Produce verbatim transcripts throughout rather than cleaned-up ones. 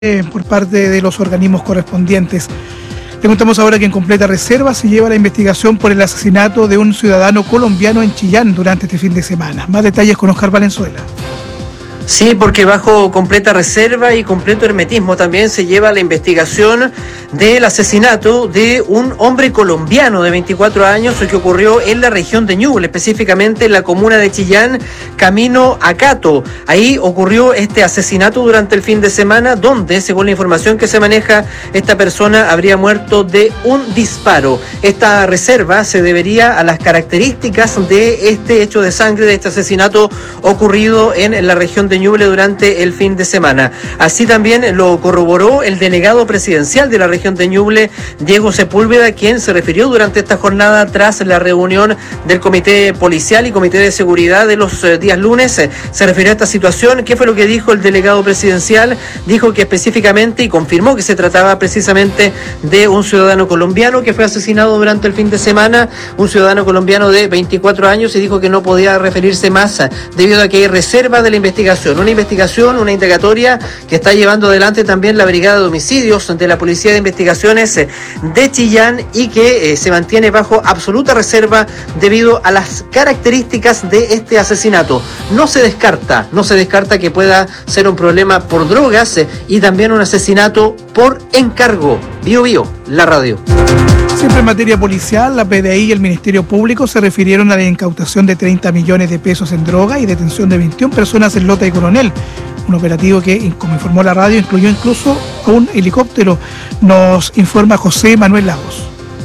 eh, por parte de los organismos correspondientes. Le contamos ahora que en completa reserva se lleva la investigación por el asesinato de un ciudadano colombiano en Chillán durante este fin de semana. Más detalles con Oscar Valenzuela. Sí, porque bajo completa reserva y completo hermetismo también se lleva la investigación del asesinato de un hombre colombiano de veinticuatro años que ocurrió en la región de Ñuble, específicamente en la comuna de Chillán, camino a Cato. Ahí ocurrió este asesinato durante el fin de semana, donde, según la información que se maneja, esta persona habría muerto de un disparo. Esta reserva se debería a las características de este hecho de sangre, de este asesinato ocurrido en la región de Ñuble durante el fin de semana. Así también lo corroboró el delegado presidencial de la región de Ñuble, Diego Sepúlveda, quien se refirió durante esta jornada tras la reunión del Comité Policial y Comité de Seguridad de los eh, días lunes. Eh, se refirió a esta situación. ¿Qué fue lo que dijo el delegado presidencial? Dijo que específicamente, y confirmó que se trataba precisamente de un ciudadano colombiano que fue asesinado durante el fin de semana, un ciudadano colombiano de veinticuatro años, y dijo que no podía referirse más eh, debido a que hay reserva de la investigación. Una investigación, una indagatoria que está llevando adelante también la Brigada de Homicidios de la Policía de Investigaciones de Chillán y que eh, se mantiene bajo absoluta reserva debido a las características de este asesinato. No se descarta, no se descarta que pueda ser un problema por drogas eh, y también un asesinato por encargo. Bio Bio, la radio. Siempre en materia policial, la P D I y el Ministerio Público se refirieron a la incautación de treinta millones de pesos en droga y detención de veintiuna personas en Lota y Coronel. Un operativo que, como informó la radio, incluyó incluso un helicóptero. Nos informa José Manuel Lagos.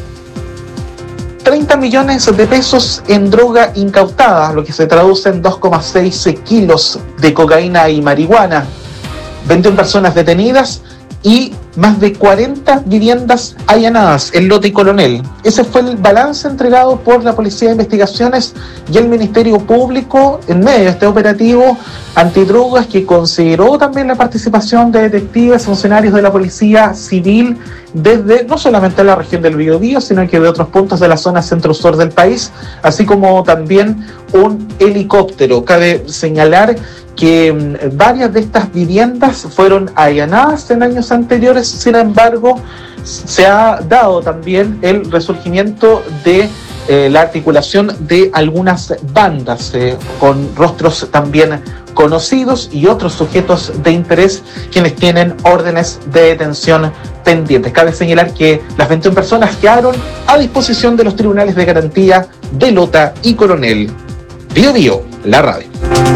treinta millones de pesos en droga incautada, lo que se traduce en dos coma seis kilos de cocaína y marihuana. veintiuna personas detenidas y más de cuarenta viviendas allanadas en Lota y Coronel. Ese fue el balance entregado por la Policía de Investigaciones y el Ministerio Público en medio de este operativo antidrogas que consideró también la participación de detectives, funcionarios de la Policía Civil desde no solamente la región del Biobío, sino que de otros puntos de la zona centro-sur del país, así como también un helicóptero. Cabe señalar que varias de estas viviendas fueron allanadas en años anteriores. Sin embargo, se ha dado también el resurgimiento de eh, la articulación de algunas bandas eh, con rostros también conocidos y otros sujetos de interés quienes tienen órdenes de detención pendientes. Cabe señalar que las veintiuna personas quedaron a disposición de los tribunales de garantía de Lota y Coronel. Bio Bio, la radio.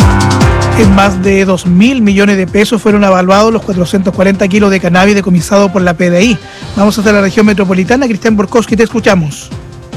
En más de dos mil millones de pesos fueron evaluados los cuatrocientos cuarenta kilos de cannabis decomisado por la P D I. Vamos hasta la región metropolitana. Cristian Borkowski, te escuchamos.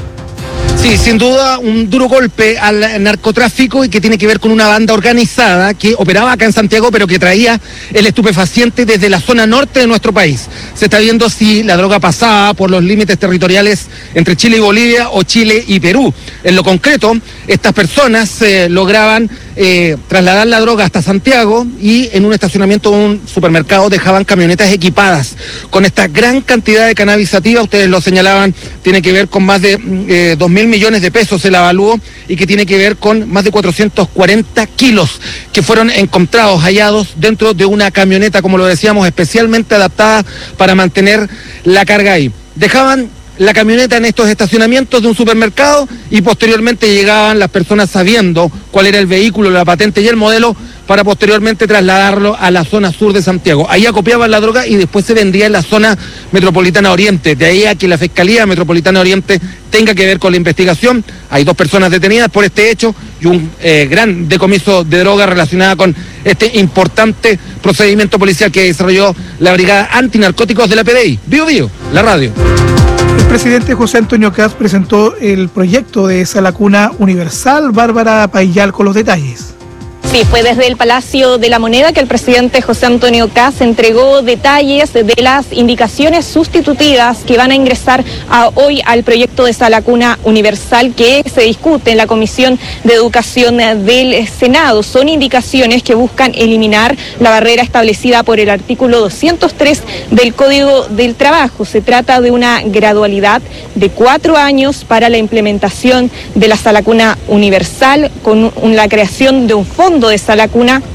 Sí, sin duda un duro golpe al narcotráfico y que tiene que ver con una banda organizada que operaba acá en Santiago, pero que traía el estupefaciente desde la zona norte de nuestro país. Se está viendo si la droga pasaba por los límites territoriales entre Chile y Bolivia o Chile y Perú. En lo concreto, estas personas eh, lograban eh, trasladar la droga hasta Santiago y en un estacionamiento de un supermercado dejaban camionetas equipadas con esta gran cantidad de cannabis sativa. Ustedes lo señalaban, tiene que ver con más de eh, dos mil millones de pesos se la evaluó y que tiene que ver con más de cuatrocientos cuarenta kilos que fueron encontrados, hallados dentro de una camioneta, como lo decíamos, especialmente adaptada para mantener la carga ahí. Dejaban la camioneta en estos estacionamientos de un supermercado y posteriormente llegaban las personas sabiendo cuál era el vehículo, la patente y el modelo para posteriormente trasladarlo a la zona sur de Santiago. Ahí acopiaban la droga y después se vendía en la zona metropolitana oriente. De ahí a que la Fiscalía Metropolitana Oriente tenga que ver con la investigación. Hay dos personas detenidas por este hecho y un eh, gran decomiso de droga relacionada con este importante procedimiento policial que desarrolló la Brigada Antinarcóticos de la P D I. Bio Bio, la radio. El presidente José Antonio Caz presentó el proyecto de esa lacuna universal. Bárbara Paillal con los detalles. Sí, fue desde el Palacio de la Moneda que el presidente José Antonio Caz entregó detalles de las indicaciones sustitutivas que van a ingresar a hoy al proyecto de esa lacuna universal que se discute en la Comisión de Educación del Senado. Son indicaciones que buscan eliminar la barrera establecida por el artículo doscientos tres del Código del Trabajo. Se trata de una gradualidad de cuatro años para la implementación de la lacuna universal con la creación de un fondo de esa lacuna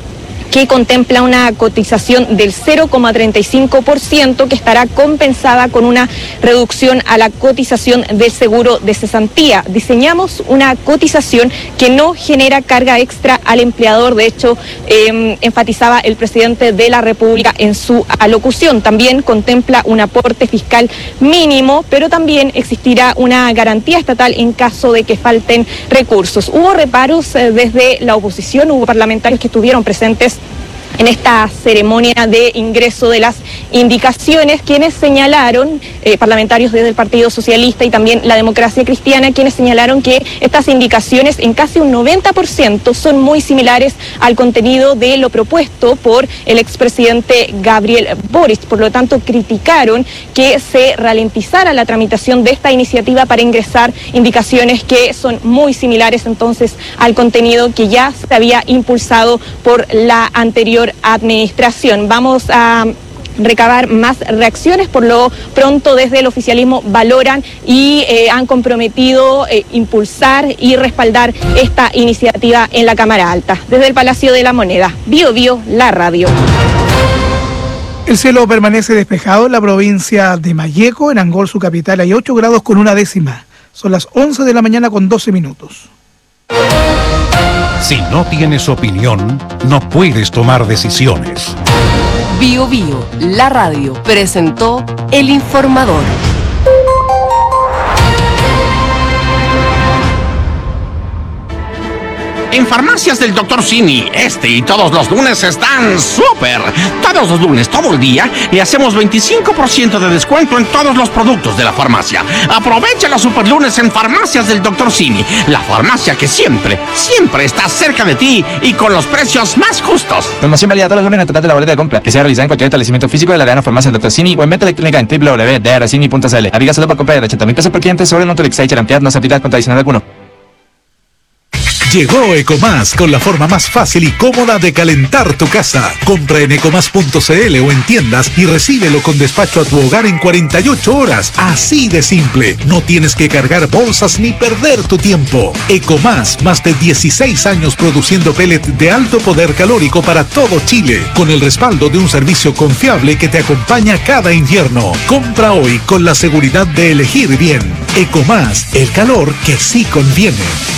que contempla una cotización del cero coma treinta y cinco por ciento que estará compensada con una reducción a la cotización del seguro de cesantía. Diseñamos una cotización que no genera carga extra al empleador. De hecho, eh, enfatizaba el presidente de la República en su alocución. También contempla un aporte fiscal mínimo, pero también existirá una garantía estatal en caso de que falten recursos. Hubo reparos eh, desde la oposición, hubo parlamentarios que estuvieron presentes en esta ceremonia de ingreso de las indicaciones, quienes señalaron, eh, parlamentarios desde el Partido Socialista y también la Democracia Cristiana, quienes señalaron que estas indicaciones en casi un noventa por ciento son muy similares al contenido de lo propuesto por el expresidente Gabriel Boric. Por lo tanto, criticaron que se ralentizara la tramitación de esta iniciativa para ingresar indicaciones que son muy similares entonces al contenido que ya se había impulsado por la anterior administración. Vamos a recabar más reacciones. Por lo pronto, desde el oficialismo valoran y eh, han comprometido eh, impulsar y respaldar esta iniciativa en la Cámara Alta. Desde el Palacio de la Moneda, Bio Bio, la radio. El cielo permanece despejado en la provincia de Malleco. En Angol, su capital, hay ocho grados con una décima. Son las once de la mañana con doce minutos. Si no tienes opinión, no puedes tomar decisiones. Bio Bio, la radio, presentó El Informador. En Farmacias del doctor Simi, este y todos los lunes están súper. Todos los lunes, todo el día, le hacemos veinticinco por ciento de descuento en todos los productos de la farmacia. Aprovecha los super lunes en Farmacias del doctor Simi, la farmacia que siempre, siempre está cerca de ti y con los precios más justos. Promoción válida todos los lunes en el total de la boleta de compra, que sea realizada en cualquier establecimiento físico de la Arena Farmacia del doctor Simi o en venta electrónica en w w w punto d r simi punto c l. Aplica solo por compra de ochenta mil pesos por cliente sobre el Nutrix y garantía no se aplica con adicional alguno. Llegó Ecomás con la forma más fácil y cómoda de calentar tu casa. Compra en ecomás punto c l o en tiendas y recíbelo con despacho a tu hogar en cuarenta y ocho horas. Así de simple. No tienes que cargar bolsas ni perder tu tiempo. Ecomás, más de dieciséis años produciendo pellet de alto poder calórico para todo Chile, con el respaldo de un servicio confiable que te acompaña cada invierno. Compra hoy con la seguridad de elegir bien. Ecomás, el calor que sí conviene.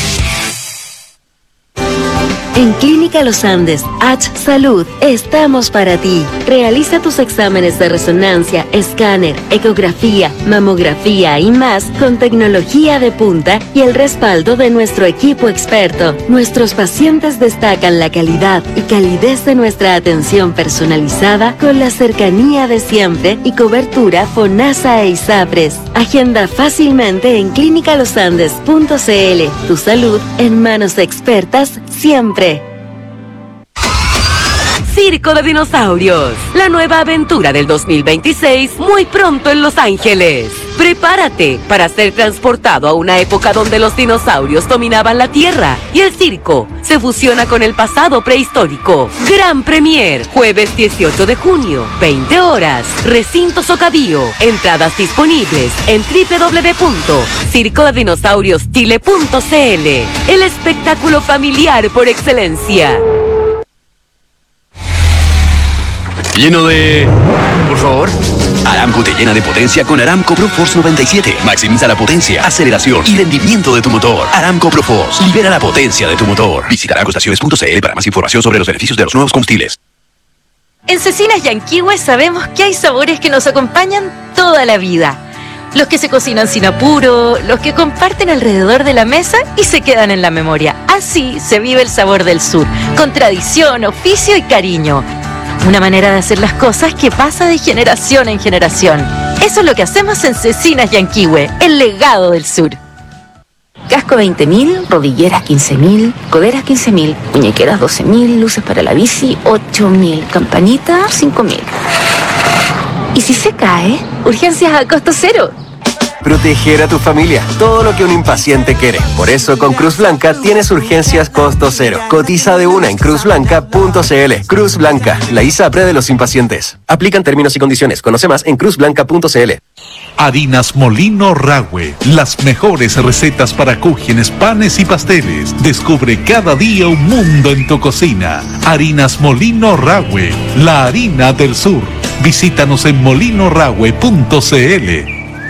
En Clínica Los Andes, H Salud, estamos para ti. Realiza tus exámenes de resonancia, escáner, ecografía, mamografía y más con tecnología de punta y el respaldo de nuestro equipo experto. Nuestros pacientes destacan la calidad y calidez de nuestra atención personalizada con la cercanía de siempre y cobertura FONASA e ISAPRES. Agenda fácilmente en clínica los andes punto c l. Tu salud en manos expertas siempre. Circo de Dinosaurios, la nueva aventura del dos mil veintiséis, muy pronto en Los Ángeles. Prepárate para ser transportado a una época donde los dinosaurios dominaban la Tierra y el circo se fusiona con el pasado prehistórico. Gran Premier, jueves dieciocho de junio, veinte horas, Recinto Socavio. Entradas disponibles en doble u doble u doble u punto circo de dinosaurios chile punto c l. El espectáculo familiar por excelencia. Lleno de... Por favor. Aramco te llena de potencia con Aramco ProForce noventa y siete. Maximiza la potencia, aceleración y rendimiento de tu motor. Aramco ProForce. Libera la potencia de tu motor. Visita aramco estaciones punto c l para más información sobre los beneficios de los nuevos combustibles. En Cecinas Yanquihue sabemos que hay sabores que nos acompañan toda la vida. Los que se cocinan sin apuro, los que comparten alrededor de la mesa y se quedan en la memoria. Así se vive el sabor del sur, con tradición, oficio y cariño. Una manera de hacer las cosas que pasa de generación en generación. Eso es lo que hacemos en Cecinas Yanquihue, el legado del sur. Casco veinte mil, rodilleras quince mil, coderas quince mil, muñequeras doce mil, luces para la bici ocho mil, campanita cinco mil. ¿Y si se cae? Urgencias a costo cero. Proteger a tu familia, todo lo que un impaciente quiere. Por eso con Cruz Blanca tienes urgencias costo cero. Cotiza de una en cruz blanca punto c l. Cruz Blanca, la ISAPRE de los impacientes. Aplican términos y condiciones. Conoce más en cruz blanca punto c l. Harinas Molino Rahue, las mejores recetas para cúgenes, panes y pasteles. Descubre cada día un mundo en tu cocina. Harinas Molino Rahue, la harina del sur. Visítanos en molino rahue punto c l.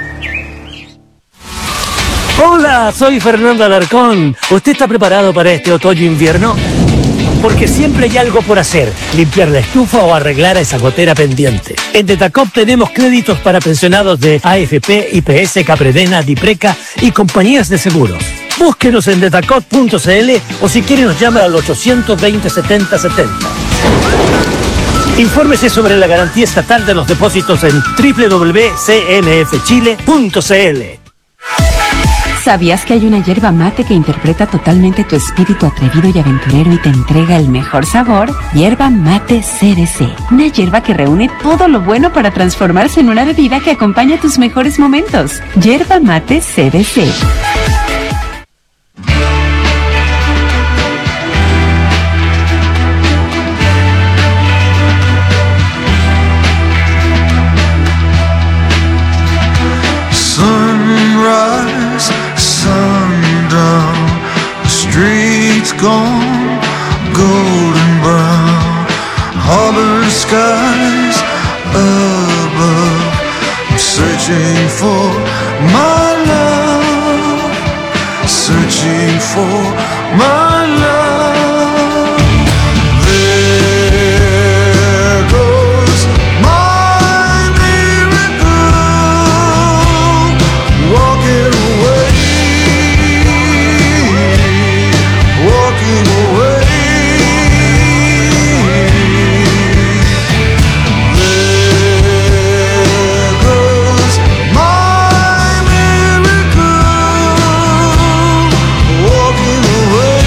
Hola, soy Fernando Alarcón. ¿Usted está preparado para este otoño-invierno? Porque siempre hay algo por hacer, limpiar la estufa o arreglar a esa gotera pendiente. En Detacop tenemos créditos para pensionados de A F P, I P S, Capredena, Dipreca y compañías de seguros. Búsquenos en detacop punto c l o si quiere nos llama al ochocientos veinte, setenta setenta. Infórmese sobre la garantía estatal de los depósitos en doble u doble u doble u punto c n f chile punto c l. ¿Sabías que hay una yerba mate que interpreta totalmente tu espíritu atrevido y aventurero y te entrega el mejor sabor? Yerba Mate C D C. Una yerba que reúne todo lo bueno para transformarse en una bebida que acompaña tus mejores momentos. Yerba Mate C D C. Sunrise, sundown, the streets gone golden brown, harbor skies above. I'm searching for my love, searching for my love. There goes my miracle, walking away, walking away. There goes my miracle, walking away,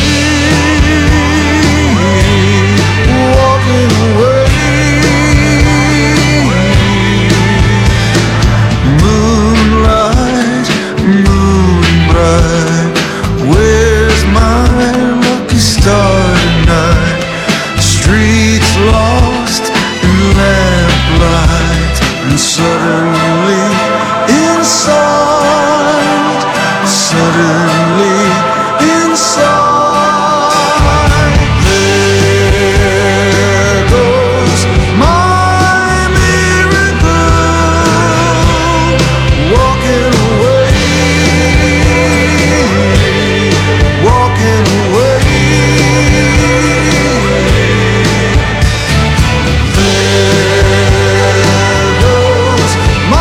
walking away. Moonlight, moon bright, where's my lucky star tonight? Streets lost in lamplight, and suddenly inside, suddenly inside, there goes my miracle, walking away, walking away. There goes my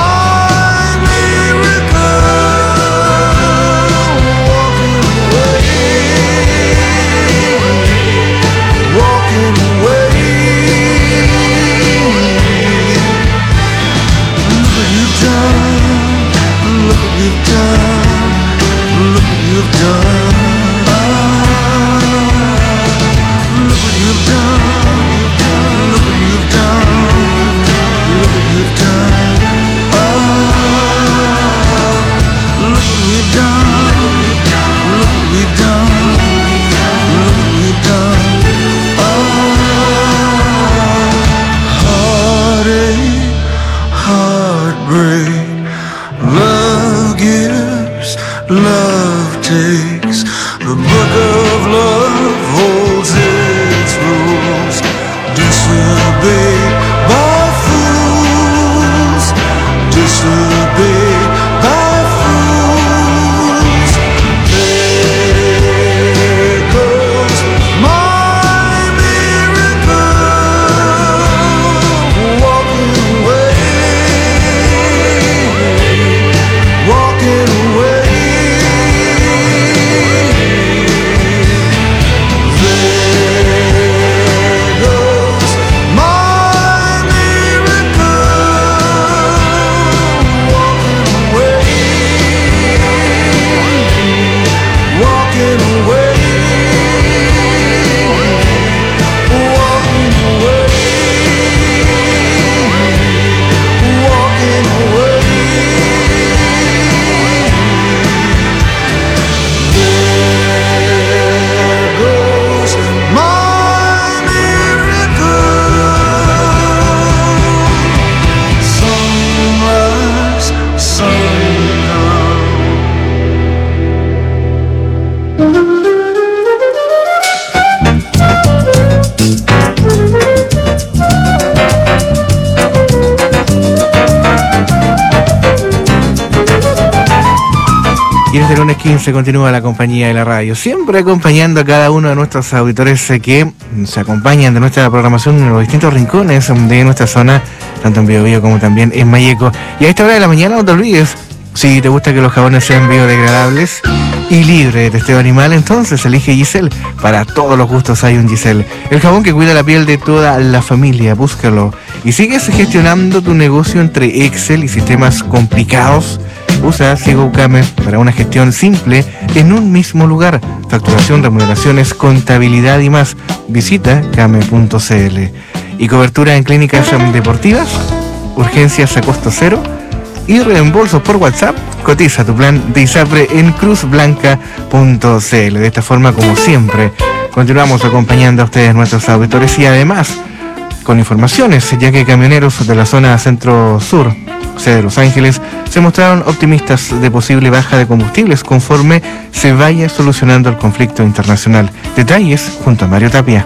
Y en este lunes quince continúa la compañía de la radio, siempre acompañando a cada uno de nuestros auditores eh, que se acompañan de nuestra programación en los distintos rincones de nuestra zona, tanto en Biobío como también en Mayeco. Y a esta hora de la mañana no te olvides, si te gusta que los jabones sean biodegradables y libres de testeo animal, entonces elige Giselle. Para todos los gustos hay un Giselle, el jabón que cuida la piel de toda la familia. Búscalo. Y sigues gestionando tu negocio entre Excel y sistemas complicados. Usa Sigo Came para una gestión simple en un mismo lugar. Facturación, remuneraciones, contabilidad y más. Visita came punto cl. Y cobertura en clínicas deportivas, urgencias a costo cero y reembolsos por WhatsApp. Cotiza tu plan de ISAPRE en cruz blanca punto cl. De esta forma, como siempre, continuamos acompañando a ustedes, nuestros auditores, y además con informaciones, ya que camioneros de la zona centro-sur, sede de Los Ángeles, se mostraron optimistas de posible baja de combustibles conforme se vaya solucionando el conflicto internacional. Detalles junto a Mario Tapia.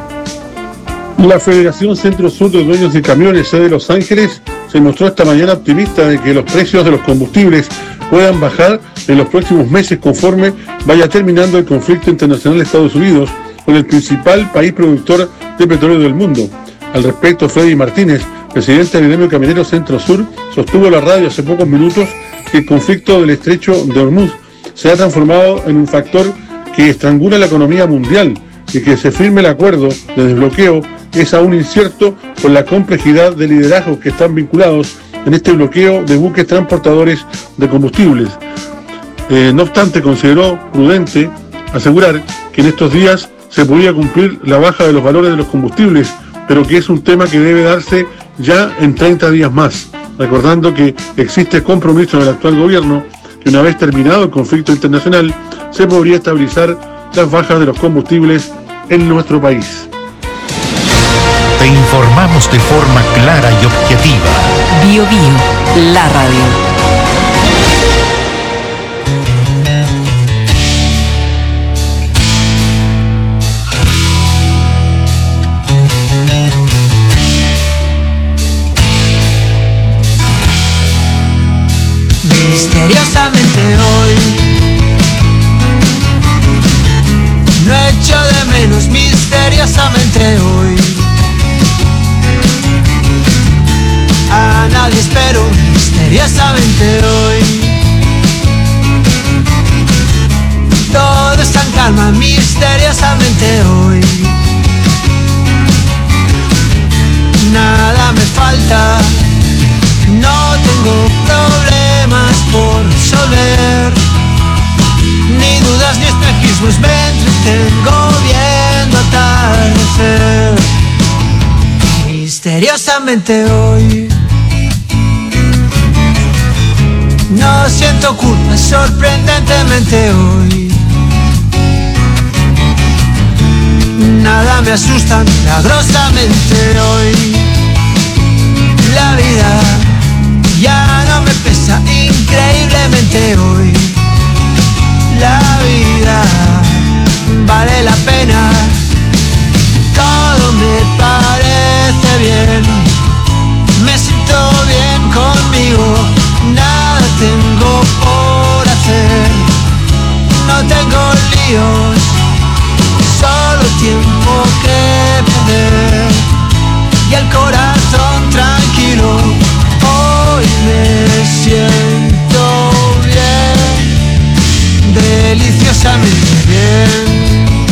La Federación Centro-Sur de Dueños de Camiones, sede de Los Ángeles, se mostró esta mañana optimista de que los precios de los combustibles puedan bajar en los próximos meses conforme vaya terminando el conflicto internacional de Estados Unidos con el principal país productor de petróleo del mundo. Al respecto, Freddy Martínez, presidente del gremio camionero Centro-Sur, sostuvo a la radio hace pocos minutos que el conflicto del estrecho de Hormuz se ha transformado en un factor que estrangula la economía mundial y que se firme el acuerdo de desbloqueo es aún incierto por la complejidad de liderazgos que están vinculados en este bloqueo de buques transportadores de combustibles. Eh, no obstante, consideró prudente asegurar que en estos días se podía cumplir la baja de los valores de los combustibles, pero que es un tema que debe darse ya en treinta días más, recordando que existe compromiso del actual gobierno que una vez terminado el conflicto internacional se podría estabilizar las bajas de los combustibles en nuestro país. Te informamos de forma clara y objetiva. Bio Bio, la radio. Misteriosamente hoy no echo de menos, misteriosamente hoy a nadie espero, misteriosamente hoy todo está en calma, misteriosamente hoy nada me falta, no tengo problemas por resolver, ni dudas ni espejismos, me entretengo viendo atardecer. Misteriosamente hoy no siento culpa, sorprendentemente hoy nada me asusta, milagrosamente hoy la vida ya no me pesa, increíblemente hoy la vida vale la pena, todo me parece bien, me siento bien conmigo, nada tengo por hacer, no tengo líos, solo tiempo que perder y el corazón tranquilo. Hoy me siento bien, deliciosamente bien.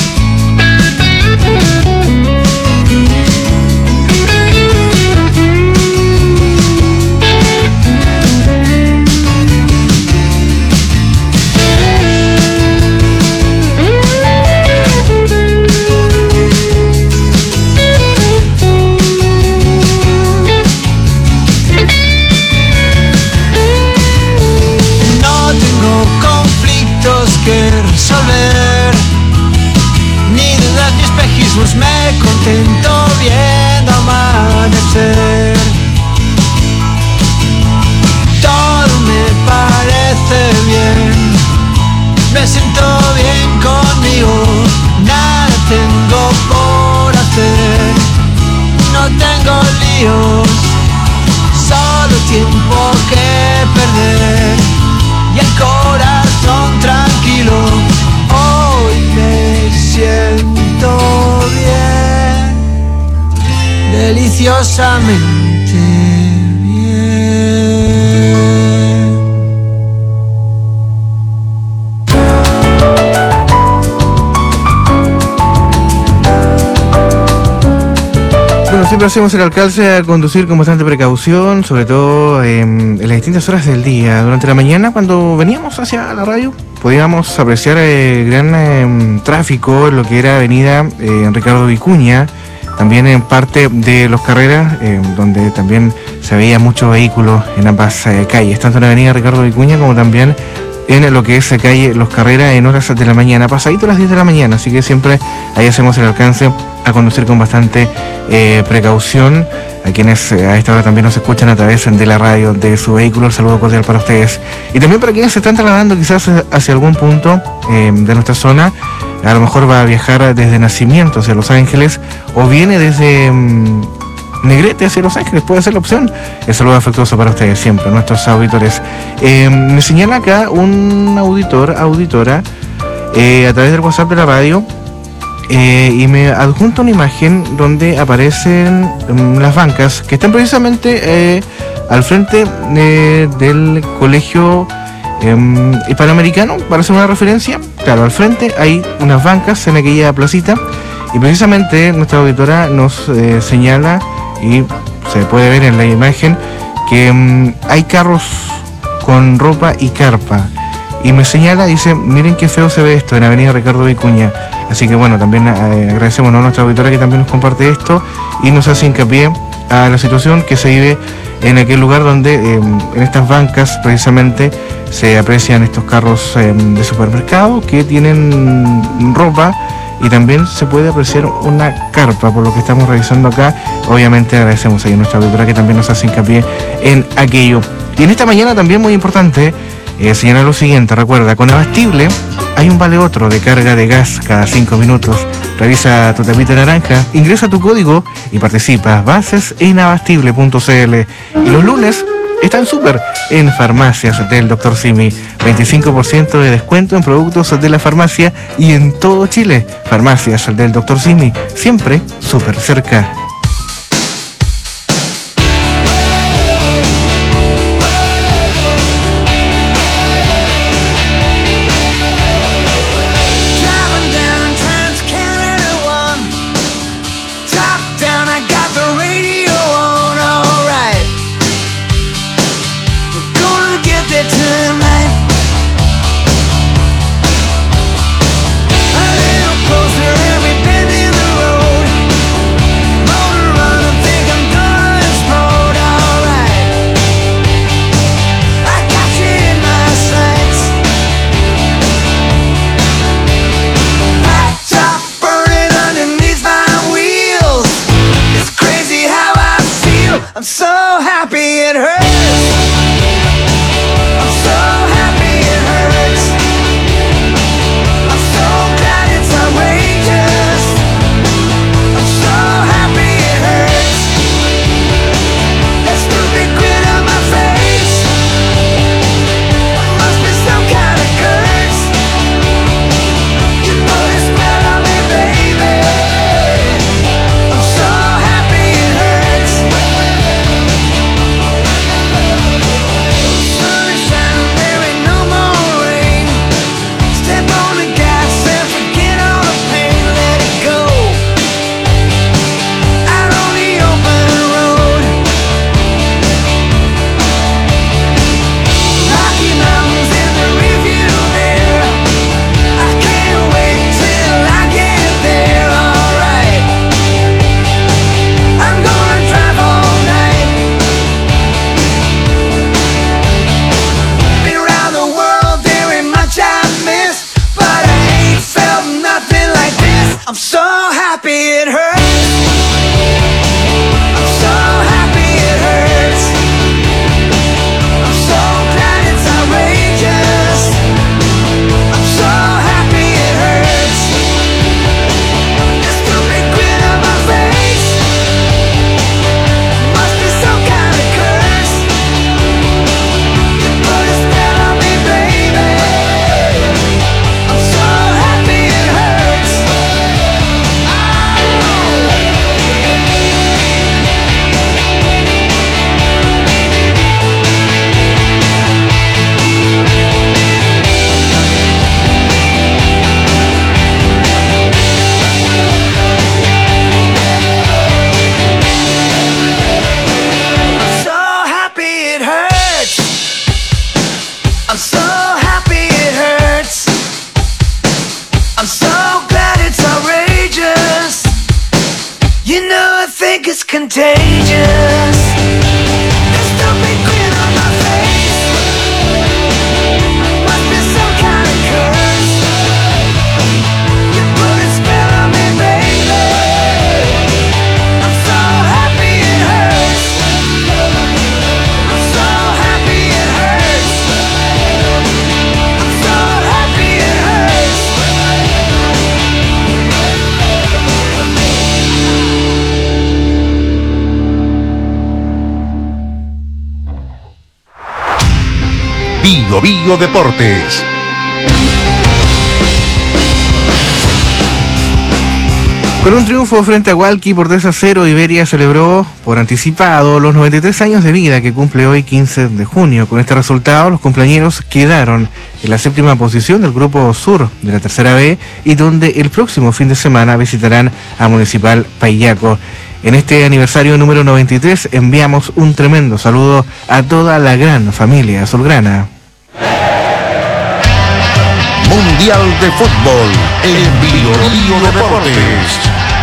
Que resolver, ni dudas ni espejismos, me contento viendo amanecer. Todo me parece bien, me siento bien conmigo, nada tengo por hacer, no tengo líos, solo tiempo que perder y el corazón tranquilo. deliciosamente bien. Bueno, siempre hacemos el alcance a conducir con bastante precaución, sobre todo eh, en las distintas horas del día. Durante la mañana, cuando veníamos hacia la radio, podíamos apreciar el gran eh, tráfico en lo que era avenida eh, Ricardo Vicuña, también en parte de Los Carreras, eh, donde también se veía muchos vehículos en ambas eh, calles, tanto en la avenida Ricardo Vicuña como también en lo que es la calle Los Carreras en horas de la mañana, pasadito las diez de la mañana, así que siempre ahí hacemos el alcance a conducir con bastante eh, precaución. A quienes eh, a esta hora también nos escuchan a través de la radio de su vehículo, el saludo cordial para ustedes. Y también para quienes se están trasladando quizás hacia algún punto eh, de nuestra zona, a lo mejor va a viajar desde Nacimiento hacia Los Ángeles o viene desde um, Negrete hacia Los Ángeles, puede ser la opción. El saludo afectuoso para ustedes siempre, nuestros auditores. Eh, me señala acá un auditor, auditora, eh, a través del WhatsApp de la radio, Eh, y me adjunta una imagen donde aparecen um, las bancas que están precisamente eh, al frente eh, del colegio eh, hispanoamericano, para hacer una referencia. Claro, al frente hay unas bancas en aquella placita y precisamente nuestra auditora nos eh, señala, y se puede ver en la imagen, que um, hay carros con ropa y carpa, y me señala, dice, miren qué feo se ve esto en Avenida Ricardo Vicuña. Así que bueno, también eh, agradecemos, ¿no?, a nuestra auditora que también nos comparte esto y nos hace hincapié a la situación que se vive en aquel lugar donde eh, en estas bancas precisamente se aprecian estos carros eh, de supermercado que tienen ropa, y también se puede apreciar una carpa, por lo que estamos revisando acá. Obviamente agradecemos ahí a nuestra auditora que también nos hace hincapié en aquello. Y en esta mañana también muy importante eh, señalar lo siguiente: recuerda, con Abastible hay un vale otro de carga de gas cada cinco minutos. Revisa tu tapita naranja, ingresa tu código y participa. Bases en abastible punto c l. Y los lunes están súper en Farmacias del doctor Simi. veinticinco por ciento de descuento en productos de la farmacia y en todo Chile. Farmacias del doctor Simi, siempre súper cerca. A little closer, every bend in the road. is contagious. There's something grin on my face. Must be some kind of curse. You put a spell on me, baby. I'm so happy it hurts. I'm so happy it hurts. I'm so happy it hurts. Bio Bio Deportes. Con un triunfo frente a Hualqui por tres a cero, Iberia celebró por anticipado los noventa y tres años de vida que cumple hoy quince de junio. Con este resultado, los cumpleañeros quedaron en la séptima posición del Grupo Sur de la Tercera B y donde el próximo fin de semana visitarán a Municipal Paillaco. En este aniversario número noventa y tres enviamos un tremendo saludo a toda la gran familia azulgrana. Mundial de Fútbol en Bio Bio Deportes.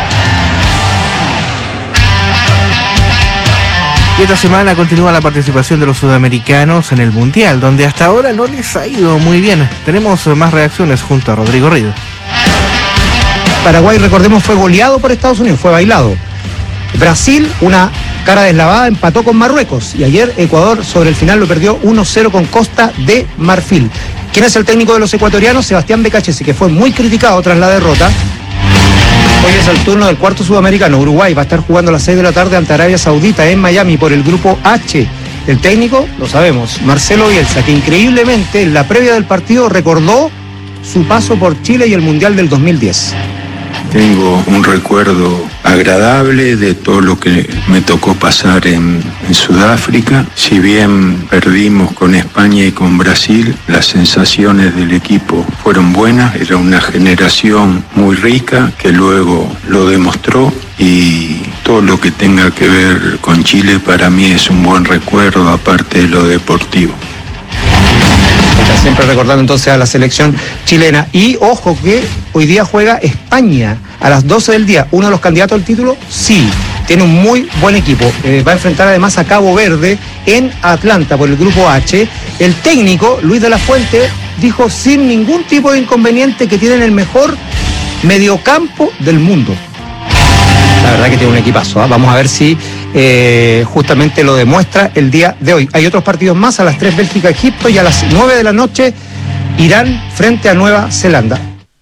Y esta semana continúa la participación de los sudamericanos en el Mundial, donde hasta ahora no les ha ido muy bien. Tenemos más reacciones junto a Rodrigo Rido. Paraguay, recordemos, fue goleado por Estados Unidos, fue bailado. Brasil, una cara deslavada, empató con Marruecos. Y ayer Ecuador sobre el final lo perdió uno cero con Costa de Marfil. ¿Quién es el técnico de los ecuatorianos? Sebastián Becachese, que fue muy criticado tras la derrota. Hoy es el turno del cuarto sudamericano. Uruguay va a estar jugando a las seis de la tarde ante Arabia Saudita en Miami por el grupo H. El técnico, lo sabemos, Marcelo Bielsa, que increíblemente en la previa del partido recordó su paso por Chile y el Mundial del dos mil diez. Tengo un recuerdo agradable de todo lo que me tocó pasar en, en Sudáfrica. Si bien perdimos con España y con Brasil, las sensaciones del equipo fueron buenas. Era una generación muy rica que luego lo demostró, y todo lo que tenga que ver con Chile para mí es un buen recuerdo, aparte de lo deportivo. Está siempre recordando entonces a la selección chilena. Y ojo que hoy día juega España a las doce del día. Uno de los candidatos al título, sí, tiene un muy buen equipo. Eh, va a enfrentar además a Cabo Verde en Atlanta por el grupo H. El técnico, Luis de la Fuente, dijo sin ningún tipo de inconveniente que tienen el mejor mediocampo del mundo. La verdad que tiene un equipazo, ¿eh? Vamos a ver si eh, justamente lo demuestra el día de hoy. Hay otros partidos más, a las tres Bélgica-Egipto y a las nueve de la noche Irán frente a Nueva Zelanda.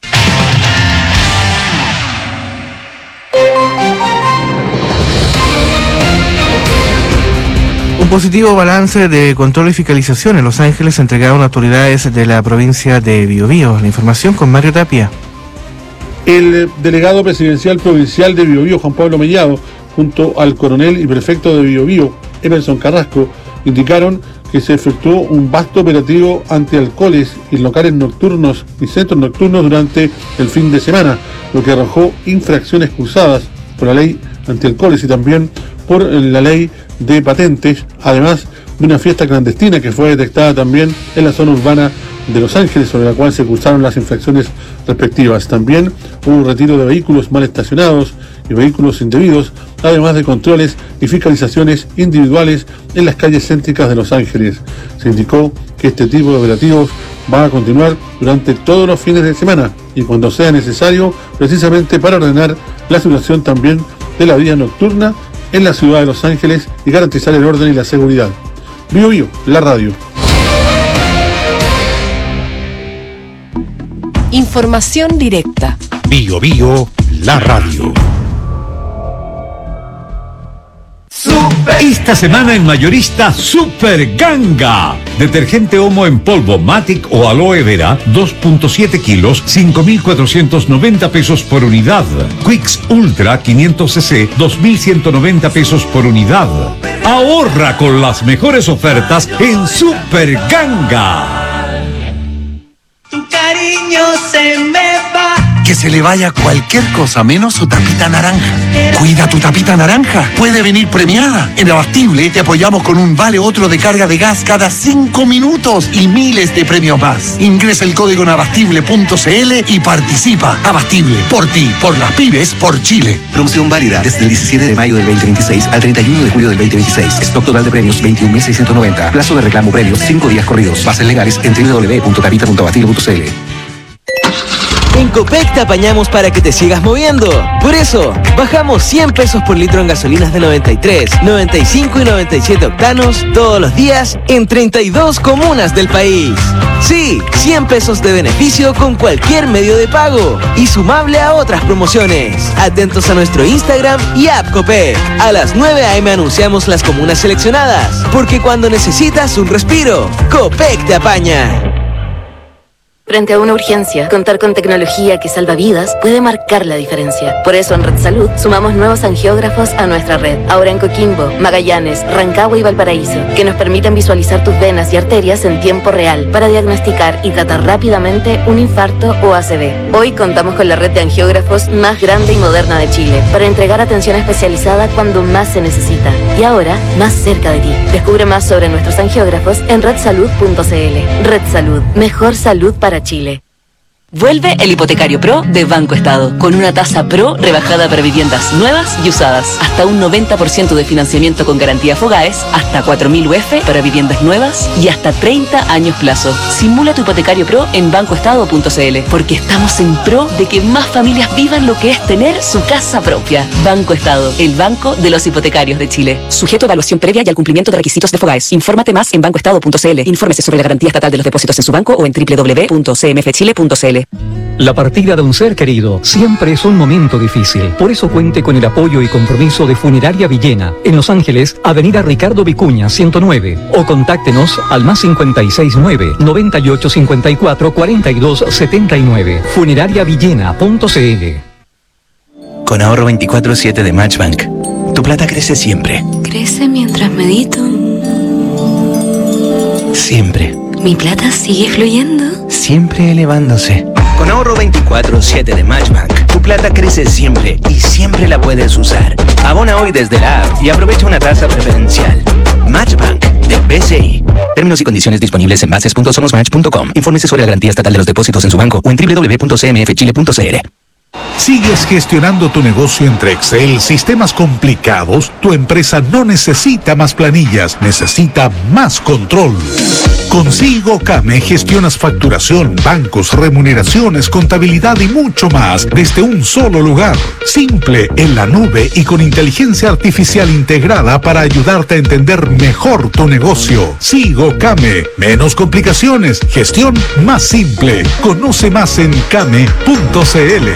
Un positivo balance de control y fiscalización en Los Ángeles entregaron autoridades de la provincia de Biobío. La información con Mario Tapia. El delegado presidencial provincial de Biobío, Juan Pablo Mellado, junto al coronel y prefecto de Biobío, Emerson Carrasco, indicaron que se efectuó un vasto operativo antialcoholes en locales nocturnos y centros nocturnos durante el fin de semana, lo que arrojó infracciones cursadas por la ley antialcoholes y también por la ley de patentes, además de una fiesta clandestina que fue detectada también en la zona urbana de Los Ángeles, sobre la cual se cursaron las infracciones respectivas. También hubo un retiro de vehículos mal estacionados y vehículos indebidos, además de controles y fiscalizaciones individuales en las calles céntricas de Los Ángeles. Se indicó que este tipo de operativos va a continuar durante todos los fines de semana y cuando sea necesario, precisamente para ordenar la situación también de la vida nocturna en la ciudad de Los Ángeles y garantizar el orden y la seguridad. Bio Bio, la radio. Información directa. Bio Bio, la radio. Esta semana en Mayorista, Super Ganga. Detergente Omo en polvo Matic o Aloe Vera, dos punto siete kilos, cinco mil cuatrocientos noventa pesos por unidad. Quicks Ultra quinientos centilitros, dos mil ciento noventa pesos por unidad. Ahorra con las mejores ofertas en Super Ganga. Tu cariño se me va. Que se le vaya cualquier cosa menos su tapita naranja. Cuida tu tapita naranja. Puede venir premiada. En Abastible te apoyamos con un vale otro de carga de gas cada cinco minutos y miles de premios más. Ingresa el código en abastible punto c l y participa. Abastible, por ti, por las pymes, por Chile. Promoción válida desde el diecisiete de mayo del veinte veintiséis al treinta y uno de julio del veinte veintiséis. Stock total de premios veintiún mil seiscientos noventa. Plazo de reclamo premios cinco días corridos. Bases legales en w w w punto tapita punto abastible punto c l. En Copec te apañamos para que te sigas moviendo. Por eso, bajamos cien pesos por litro en gasolinas de noventa y tres, noventa y cinco y noventa y siete octanos todos los días en treinta y dos comunas del país. Sí, cien pesos de beneficio con cualquier medio de pago y sumable a otras promociones. Atentos a nuestro Instagram y app Copec. A las nueve a eme anunciamos las comunas seleccionadas, porque cuando necesitas un respiro, Copec te apaña. Frente a una urgencia, contar con tecnología que salva vidas puede marcar la diferencia. Por eso en Red Salud sumamos nuevos angiógrafos a nuestra red, ahora en Coquimbo, Magallanes, Rancagua y Valparaíso, que nos permiten visualizar tus venas y arterias en tiempo real para diagnosticar y tratar rápidamente un infarto o A C V. Hoy contamos con la red de angiógrafos más grande y moderna de Chile para entregar atención especializada cuando más se necesita y ahora más cerca de ti. Descubre más sobre nuestros angiógrafos en red salud punto c l. Red Salud, mejor salud para Chile. Vuelve el Hipotecario Pro de Banco Estado, con una tasa Pro rebajada para viviendas nuevas y usadas, hasta un noventa por ciento de financiamiento con garantía Fogaes, hasta cuatro mil U F para viviendas nuevas y hasta treinta años plazo. Simula tu Hipotecario Pro en banco estado punto c l, porque estamos en pro de que más familias vivan lo que es tener su casa propia. Banco Estado, el banco de los hipotecarios de Chile. Sujeto a evaluación previa y al cumplimiento de requisitos de Fogaes. Infórmate más en banco estado punto c l. Infórmese sobre la garantía estatal de los depósitos en su banco o en doble u doble u doble u punto c m f chile punto c l. La partida de un ser querido siempre es un momento difícil. Por eso cuente con el apoyo y compromiso de Funeraria Villena, en Los Ángeles, Avenida Ricardo Vicuña, ciento nueve. O contáctenos al más cincuenta y seis nueve, noventa y ocho cincuenta y cuatro, cuarenta y dos setenta y nueve. funeraria villena punto c l. Con ahorro veinticuatro siete de Matchbank, tu plata crece siempre. Crece mientras medito. Siempre. Mi plata sigue fluyendo. Siempre elevándose. Con ahorro veinticuatro siete de Matchbank, tu plata crece siempre y siempre la puedes usar. Abona hoy desde la app y aprovecha una tasa preferencial. Matchbank de B C I. Términos y condiciones disponibles en bases punto somos match punto com. Infórmese sobre la garantía estatal de los depósitos en su banco o en doble u doble u doble u punto c m f chile punto c l. ¿Sigues gestionando tu negocio entre Excel, sistemas complicados? Tu empresa no necesita más planillas, necesita más control. Con Sigo Came gestionas facturación, bancos, remuneraciones, contabilidad y mucho más desde un solo lugar. Simple, en la nube y con inteligencia artificial integrada para ayudarte a entender mejor tu negocio. Sigo Came. Menos complicaciones, gestión más simple. Conoce más en came punto c l.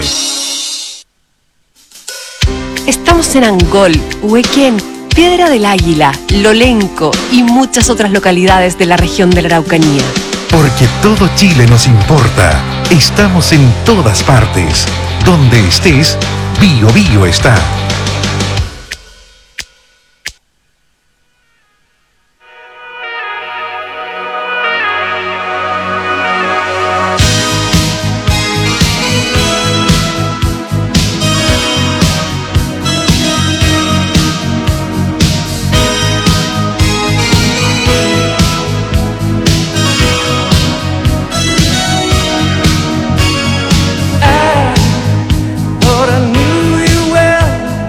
Estamos en Angol, Huequén, Piedra del Águila, Lolenco y muchas otras localidades de la región de la Araucanía. Porque todo Chile nos importa. Estamos en todas partes. Donde estés, Bio Bio está. Thought I knew you well.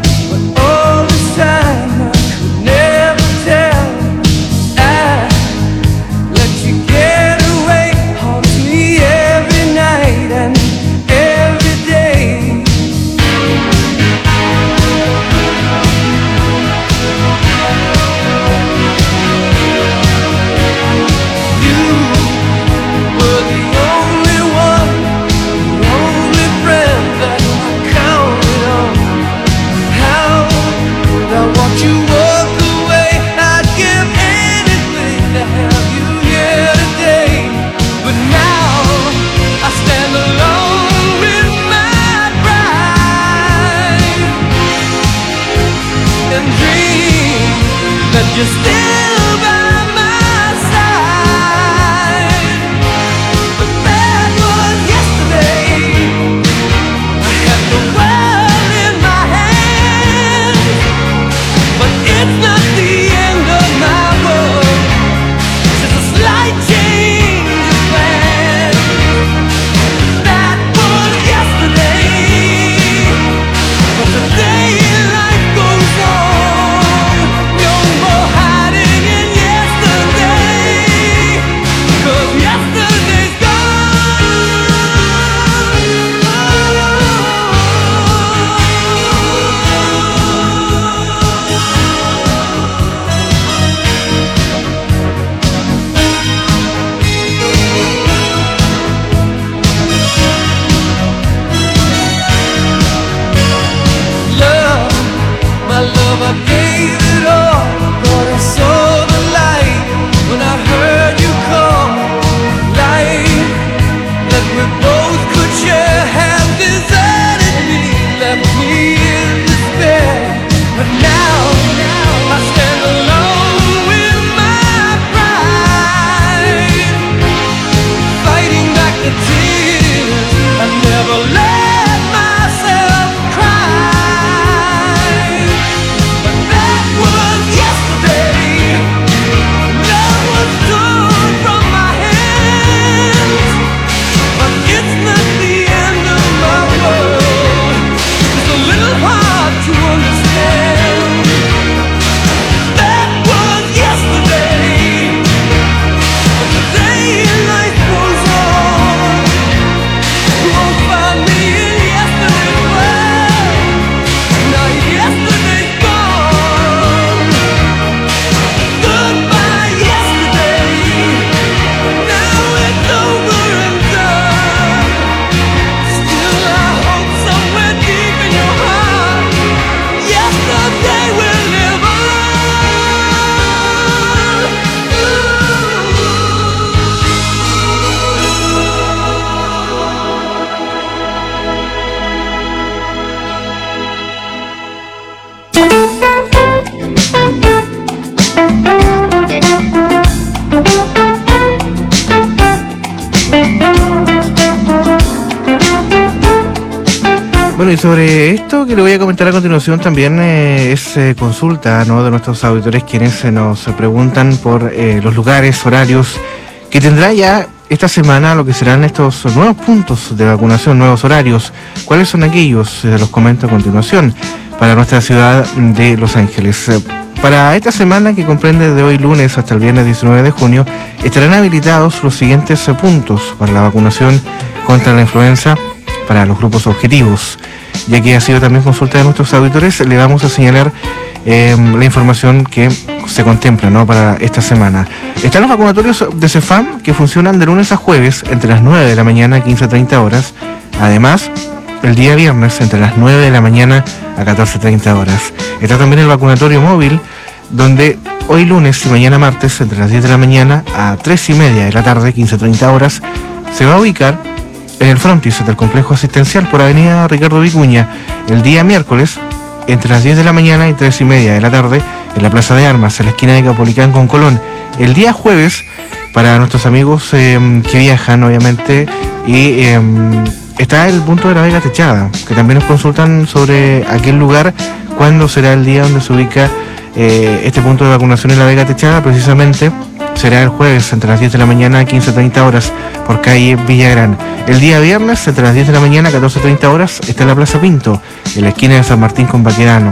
Bueno, y sobre esto que le voy a comentar a continuación también eh, es eh, consulta, ¿no?, de nuestros auditores, quienes se nos preguntan por eh, los lugares, horarios que tendrá ya esta semana lo que serán estos nuevos puntos de vacunación, nuevos horarios. ¿Cuáles son aquellos? Se los comento a continuación para nuestra ciudad de Los Ángeles. Eh, Para esta semana, que comprende de hoy lunes hasta el viernes diecinueve de junio, estarán habilitados los siguientes eh, puntos para la vacunación contra la influenza para los grupos objetivos. Ya que ha sido también consulta de nuestros auditores, le vamos a señalar eh, la información que se contempla, ¿no?, para esta semana. Están los vacunatorios de CEFAM, que funcionan de lunes a jueves entre las nueve de la mañana a quince a treinta horas. Además, el día viernes entre las nueve de la mañana a catorce a treinta horas. Está también el vacunatorio móvil, donde hoy lunes y mañana martes entre las diez de la mañana a tres y media de la tarde, quince a treinta horas, se va a ubicar en el frontis del complejo asistencial por avenida Ricardo Vicuña. El día miércoles entre las diez de la mañana y tres y media de la tarde en la Plaza de Armas, en la esquina de Capolicán con Colón. El día jueves, para nuestros amigos eh, que viajan, obviamente, y eh, está el punto de la Vega Techada, que también nos consultan sobre aquel lugar, cuándo será el día donde se ubica eh, este punto de vacunación en la Vega Techada. Precisamente será el jueves entre las diez de la mañana a quince a treinta horas por calle Villagrán. El día viernes entre las diez de la mañana a catorce a treinta horas está en la Plaza Pinto, en la esquina de San Martín con Baquedano.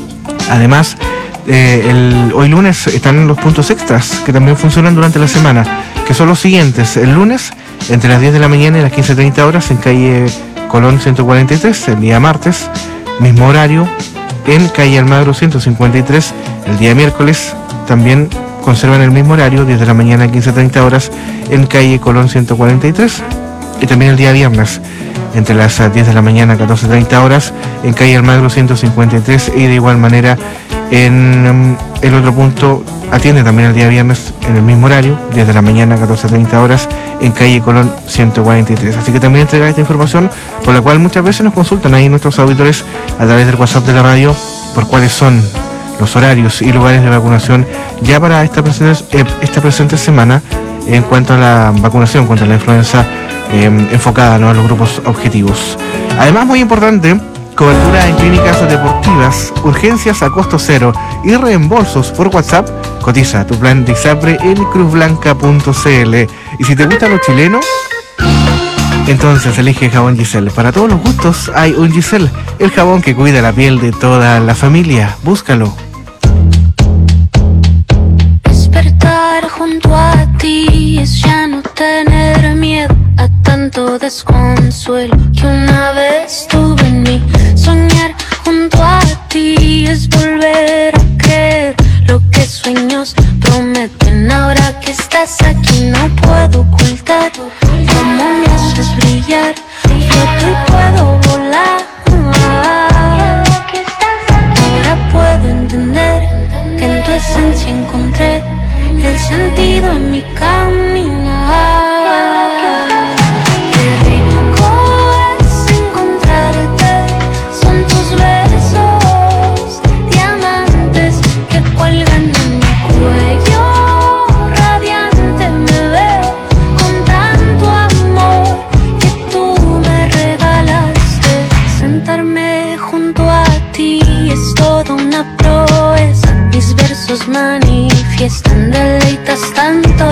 Además, eh, el, hoy lunes están los puntos extras que también funcionan durante la semana, que son los siguientes. El lunes entre las diez de la mañana y las quince a treinta horas en calle Colón ciento cuarenta y tres. El día martes, mismo horario, en calle Almagro ciento cincuenta y tres. El día miércoles también conservan el mismo horario, diez de la mañana a quince a treinta horas, en calle Colón ciento cuarenta y tres. Y también el día viernes, entre las diez de la mañana a catorce a treinta horas, en calle Almagro ciento cincuenta y tres. Y de igual manera, en um, el otro punto, atiende también el día viernes en el mismo horario, diez de la mañana a catorce a treinta horas, en calle Colón ciento cuarenta y tres. Así que también entregar esta información, por la cual muchas veces nos consultan ahí nuestros auditores a través del WhatsApp de la radio por cuáles son los horarios y lugares de vacunación ya para esta presente, esta presente semana en cuanto a la vacunación contra la influenza eh, enfocada, ¿no?, a los grupos objetivos. Además, muy importante, cobertura en clínicas deportivas, urgencias a costo cero y reembolsos por WhatsApp. Cotiza tu plan de ISAPRE en cruz blanca punto c l. Y si te gusta lo chileno, entonces elige jabón Giselle. Para todos los gustos hay un Giselle, el jabón que cuida la piel de toda la familia. Búscalo. Despertar junto a ti es ya no tener miedo a tanto desconsuelo que una vez tuve en mí. Soñar junto a ti es volver a creer lo que sueños prometen. Ahora que estás aquí no puedo ocultar cómo me haces brillar. Floto y puedo volar. Ahora puedo entender que en tu esencia encontré el sentido en mi caminar. Qué rico es encontrarte, son tus besos, diamantes que cuelgan en mi cuello. Radiante me veo con tanto amor que tú me regalaste. Sentarme junto a ti es toda una proeza. Mis versos manifiestan, deleitas tanto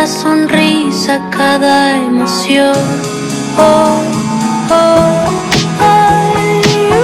cada sonrisa, cada emoción. Oh, oh, ay,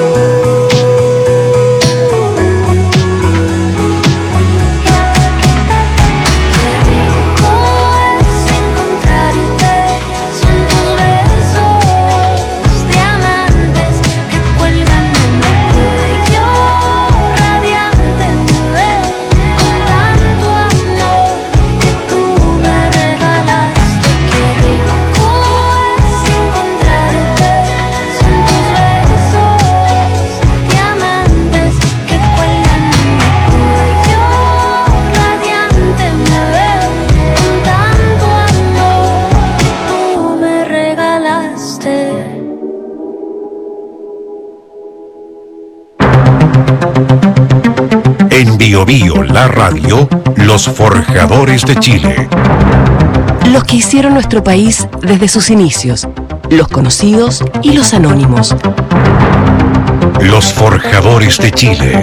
En Bio Bio, la radio, los forjadores de Chile. Los que hicieron nuestro país desde sus inicios, los conocidos y los anónimos. Los forjadores de Chile.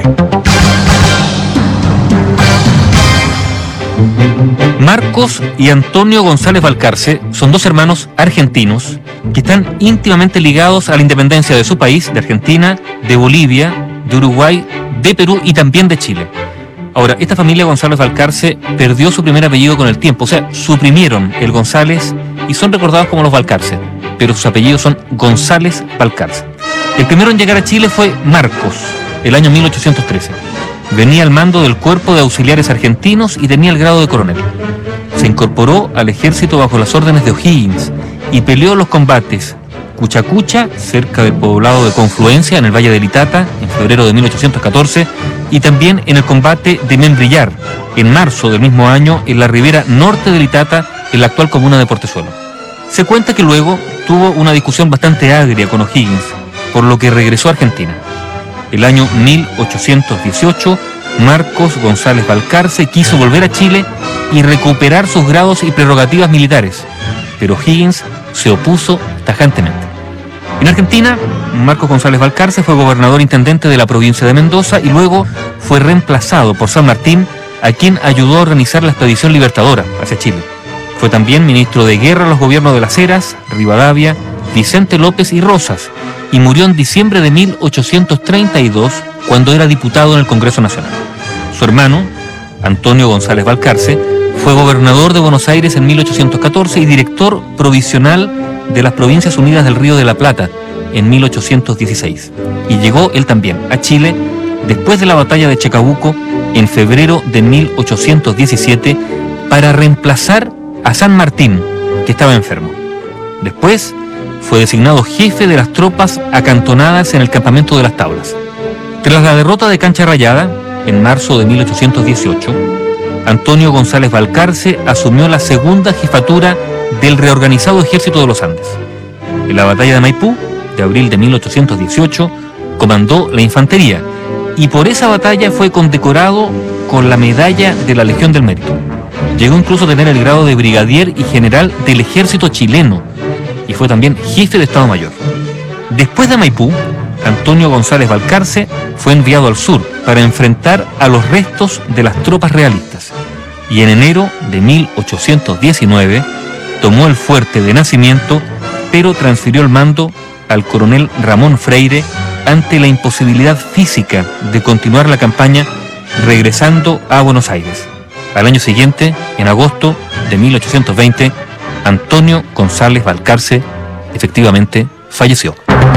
Marcos y Antonio González Balcarce son dos hermanos argentinos que están íntimamente ligados a la independencia de su país, de Argentina, de Bolivia, de Uruguay, de Perú y también de Chile. Ahora, esta familia González Balcarce perdió su primer apellido con el tiempo, o sea, suprimieron el González y son recordados como los Balcarce, pero sus apellidos son González Balcarce. El primero en llegar a Chile fue Marcos, el año mil ochocientos trece. Venía al mando del Cuerpo de Auxiliares Argentinos y tenía el grado de coronel. Se incorporó al ejército bajo las órdenes de O'Higgins y peleó los combates Cuchacucha, cerca del poblado de Confluencia, en el Valle del Itata, en febrero de mil ochocientos catorce, y también en el combate de Membrillar, en marzo del mismo año, en la ribera norte del Itata, en la actual comuna de Portezuelo. Se cuenta que luego tuvo una discusión bastante agria con O'Higgins, por lo que regresó a Argentina. El año mil ochocientos dieciocho, Marcos González Balcarce quiso volver a Chile y recuperar sus grados y prerrogativas militares, pero O'Higgins se opuso tajantemente. En Argentina, Marcos González Balcarce fue gobernador intendente de la provincia de Mendoza y luego fue reemplazado por San Martín, a quien ayudó a organizar la expedición libertadora hacia Chile. Fue también ministro de guerra en los gobiernos de Las Heras, Rivadavia, Vicente López y Rosas, y murió en diciembre de mil ochocientos treinta y dos cuando era diputado en el Congreso Nacional. Su hermano, Antonio González Balcarce, fue gobernador de Buenos Aires en mil ochocientos catorce y director provisional de las Provincias Unidas del Río de la Plata en mil ochocientos dieciséis. Y llegó él también a Chile después de la batalla de Chacabuco en febrero de mil ochocientos diecisiete para reemplazar a San Martín, que estaba enfermo. Después fue designado jefe de las tropas acantonadas en el campamento de las Tablas. Tras la derrota de Cancha Rayada, en marzo de mil ochocientos dieciocho, Antonio González Balcarce asumió la segunda jefatura del reorganizado Ejército de los Andes. En la batalla de Maipú, de abril de mil ochocientos dieciocho, comandó la infantería y por esa batalla fue condecorado con la medalla de la Legión del Mérito. Llegó incluso a tener el grado de brigadier y general del ejército chileno y fue también jefe de Estado Mayor. Después de Maipú, Antonio González Balcarce fue enviado al sur para enfrentar a los restos de las tropas realistas y en enero de mil ochocientos diecinueve tomó el fuerte de Nacimiento, pero transfirió el mando al coronel Ramón Freire ante la imposibilidad física de continuar la campaña, regresando a Buenos Aires. Al año siguiente, en agosto de mil ochocientos veinte, Antonio González Balcarce efectivamente falleció.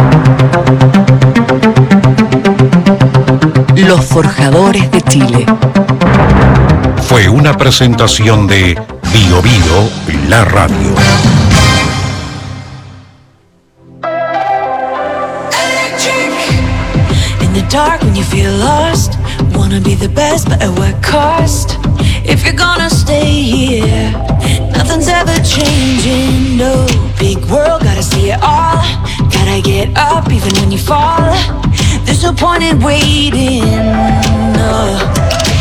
Los forjadores de Chile. Fue una presentación de Bio Bio, la radio. In the dark when you feel lost, wanna be the best but at what cost? If you're gonna stay here, nothing's ever changing, no. Big world, gotta see it all, gotta get up even when you fall. There's no point in waiting, no.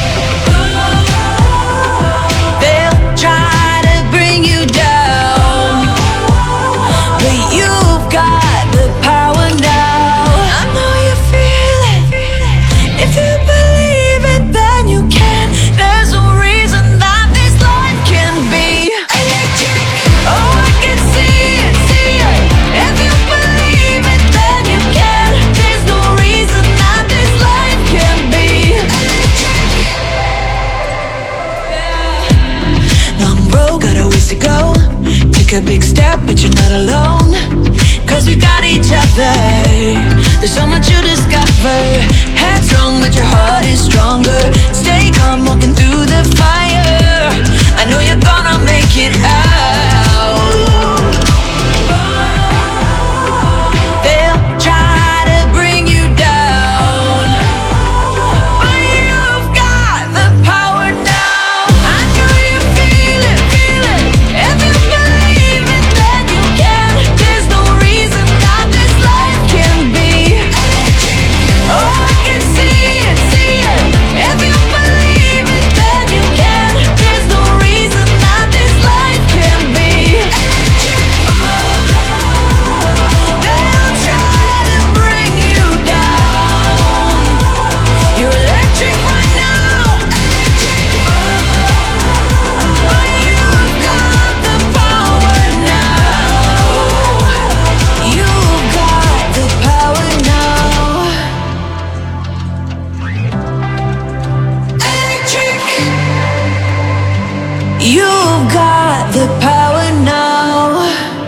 They'll try to bring you down, but you've got the power now. I know you feel it. If you believe it, then you can. There's no reason that this life can be electric. take a big step, but you're not alone. Cause we got each other. There's so much you discover. Headstrong, but your heart is stronger. Stay calm, walking through the fire. I know you're gonna make it out. They'll try to bring you down, but you've got the power now. I know you feel it, feel it. If you believe it, then you can. There's no reason that this life can be. Oh, I can see it, see it. If you believe it, then you can. There's no reason that this life can be. They'll try to bring you down. You're electric right now. But you've got the power now. You've got the power now. Electric. You've got the power now.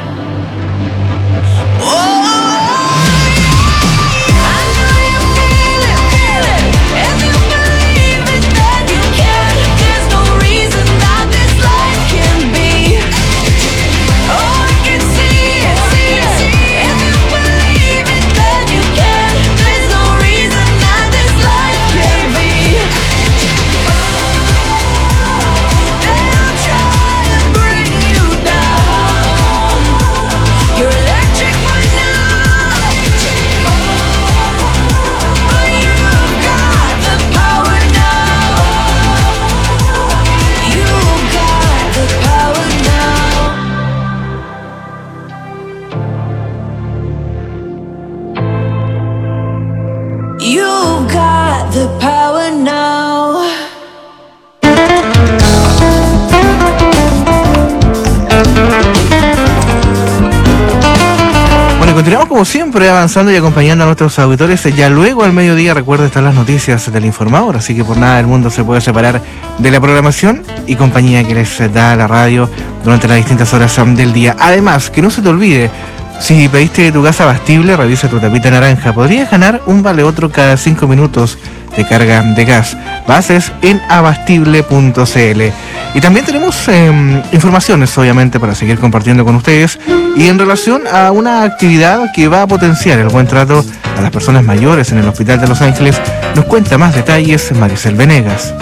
You've got the power now. Bueno, continuamos como siempre avanzando y acompañando a nuestros auditores. Ya luego al mediodía, recuerda, están las noticias del informador, así que por nada del mundo se puede separar de la programación y compañía que les da la radio durante las distintas horas del día. Además, que no se te olvide, si pediste tu gas abastible, revisa tu tapita naranja. Podrías ganar un vale otro cada cinco minutos de carga de gas. Bases en abastible punto cl. Y también tenemos eh, informaciones, obviamente, para seguir compartiendo con ustedes. Y en relación a una actividad que va a potenciar el buen trato a las personas mayores en el Hospital de Los Ángeles, nos cuenta más detalles Maricel Venegas.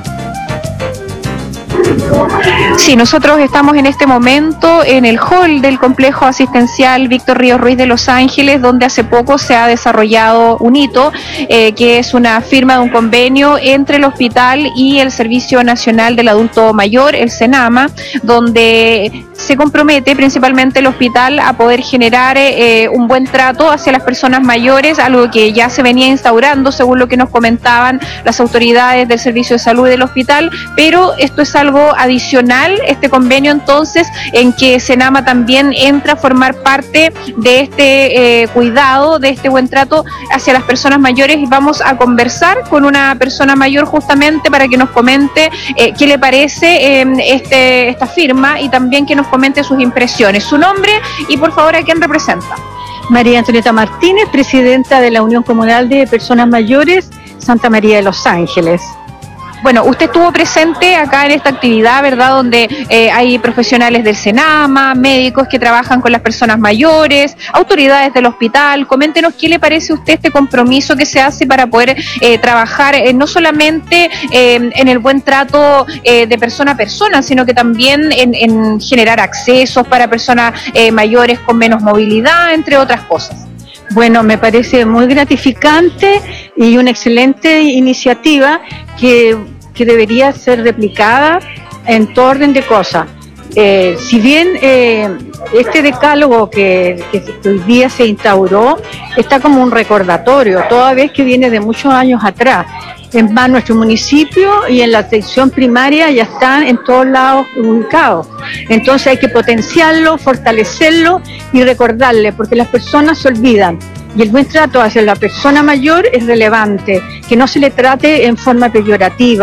Sí, nosotros estamos en este momento en el hall del complejo asistencial Víctor Ríos Ruiz de Los Ángeles, donde hace poco se ha desarrollado un hito, eh, que es una firma de un convenio entre el hospital y el Servicio Nacional del Adulto Mayor, el SENAMA, donde se compromete principalmente el hospital a poder generar eh, un buen trato hacia las personas mayores, algo que ya se venía instaurando según lo que nos comentaban las autoridades del Servicio de Salud del hospital, pero esto es algo adicional, este convenio entonces, en que SENAMA también entra a formar parte de este eh, cuidado, de este buen trato hacia las personas mayores, y vamos a conversar con una persona mayor justamente para que nos comente eh, qué le parece eh, este, esta firma, y también que nos comente sus impresiones, su nombre y por favor a quién representa. María Antonieta Martínez, presidenta de la Unión Comunal de Personas Mayores Santa María de Los Ángeles. Bueno, usted estuvo presente acá en esta actividad, ¿verdad?, donde eh, hay profesionales del SENAMA, médicos que trabajan con las personas mayores, autoridades del hospital. Coméntenos qué le parece a usted este compromiso que se hace para poder eh, trabajar eh, no solamente eh, en el buen trato eh, de persona a persona, sino que también en, en generar accesos para personas eh, mayores con menos movilidad, entre otras cosas. Bueno, me parece muy gratificante y una excelente iniciativa que, que debería ser replicada en todo orden de cosas. Eh, si bien eh, este decálogo que, que hoy día se instauró está como un recordatorio, toda vez que viene de muchos años atrás. Es más, nuestro municipio y en la atención primaria ya están en todos lados ubicados. Entonces hay que potenciarlo, fortalecerlo y recordarle, porque las personas se olvidan. Y el buen trato hacia la persona mayor es relevante, que no se le trate en forma peyorativa,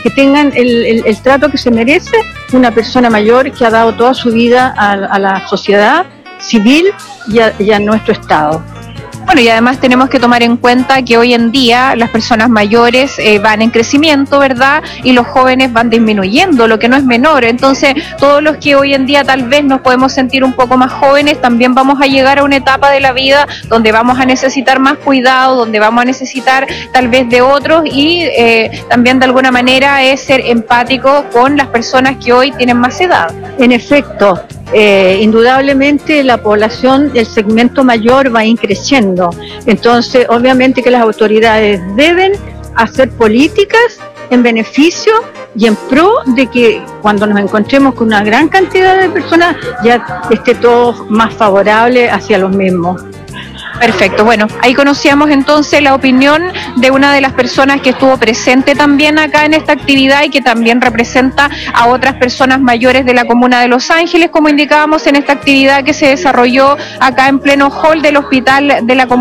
que tengan el, el- el trato que se merece una persona mayor que ha dado toda su vida a, a la sociedad civil y a, y a nuestro Estado. Bueno, y además tenemos que tomar en cuenta que hoy en día las personas mayores eh, van en crecimiento, ¿verdad? Y los jóvenes van disminuyendo, lo que no es menor. Entonces, todos los que hoy en día tal vez nos podemos sentir un poco más jóvenes, también vamos a llegar a una etapa de la vida donde vamos a necesitar más cuidado, donde vamos a necesitar tal vez de otros y eh, también de alguna manera es ser empático con las personas que hoy tienen más edad. En efecto, eh, indudablemente la población, el segmento mayor va a ir creciendo. Entonces, obviamente que las autoridades deben hacer políticas en beneficio y en pro de que cuando nos encontremos con una gran cantidad de personas ya esté todo más favorable hacia los mismos. Perfecto, bueno, ahí conocíamos entonces la opinión de una de las personas que estuvo presente también acá en esta actividad y que también representa a otras personas mayores de la comuna de Los Ángeles, como indicábamos en esta actividad que se desarrolló acá en pleno hall del hospital de la comuna.